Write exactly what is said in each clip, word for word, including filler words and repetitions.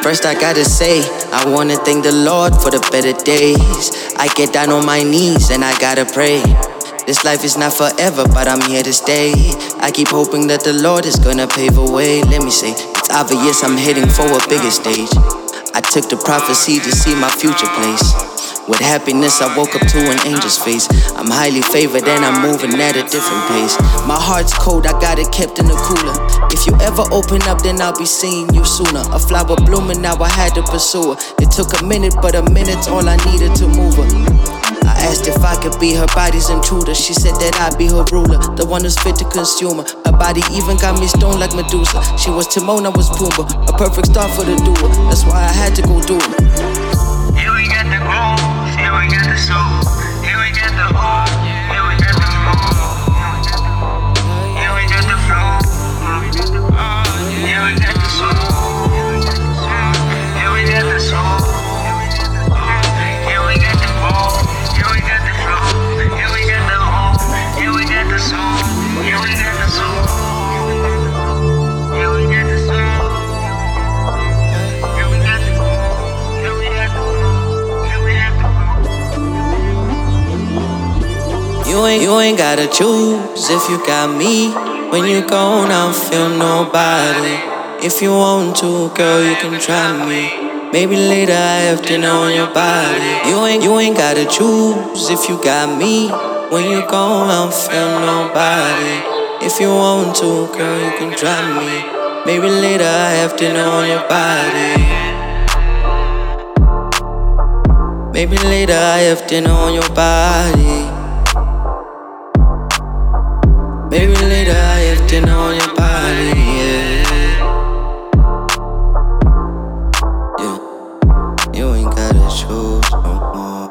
First I gotta say, I wanna thank the Lord for the better days. I get down on my knees and I gotta pray. This life is not forever, but I'm here to stay. I keep hoping that the Lord is gonna pave a way. Let me say, it's obvious I'm heading for a bigger stage. I took the prophecy to see my future place. With happiness, I woke up to an angel's face. I'm highly favored and I'm moving at a different pace. My heart's cold, I got it kept in the cooler. If you ever open up, then I'll be seeing you sooner. A flower blooming, now I had to pursue her. It took a minute, but a minute's all I needed to move her. I asked if I could be her body's intruder. She said that I'd be her ruler, the one who's fit to consume her. Her body even got me stoned like Medusa. She was Timon, I was Pumbaa, a perfect star for the doer. That's why I had to go do it. Here we got the groove, here we got the soul, here we got the hope, here we got the flow, here we got the flow, here we got the soul, here we got the soul, here we got the flow, here we got the flow, here we got the hope, here we got the soul, here we got the soul, here we got the soul. You ain't, you ain't gotta choose if you got me. When you gone, I don't feel nobody. If you want to, girl, you can try me. Maybe later I have dinner on your body. You ain't, you ain't gotta choose if you got me. When you gone, I don't feel nobody. If you want to, girl, you can try me. Maybe later I have dinner on your body. Maybe later I have dinner on your body. Maybe later I have dinner on your body, yeah. Yeah, you ain't gotta choose no more.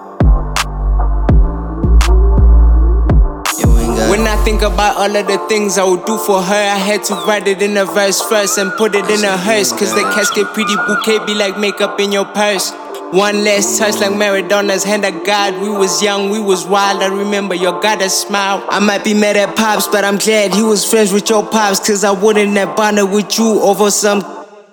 You ain't gotta. When I think about all of the things I would do for her, I had to write it in a verse first and put it in a hearse. Cause the casket pretty bouquet be like makeup in your purse. One last touch like Maradona's hand of God. We was young, we was wild, I remember your gotta smile. I might be mad at Pops, but I'm glad he was friends with your Pops. Cause I wouldn't have bonded with you over some.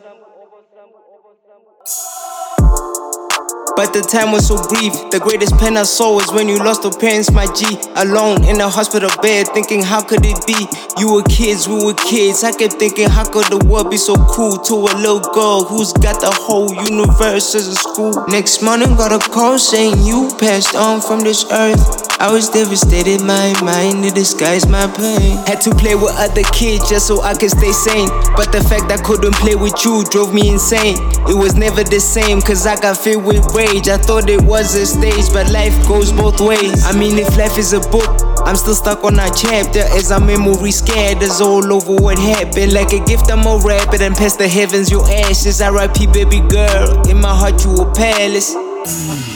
But the time was so brief. The greatest pain I saw was when you lost your parents, my G. Alone in a hospital bed, thinking how could it be? You were kids, we were kids. I kept thinking how could the world be so cruel to a little girl who's got the whole universe as a school. Next morning got a call saying you passed on from this earth. I was devastated, my mind to disguise my pain. Had to play with other kids just so I could stay sane. But the fact I couldn't play with you drove me insane. It was never the same cause I got filled with rage. I thought it was a stage, but life goes both ways. I mean, if life is a book, I'm still stuck on that chapter. As our memory scatters all over what happened. Like a gift, I'm more rapid and past the heavens, your ashes. R I P baby girl, in my heart you a palace.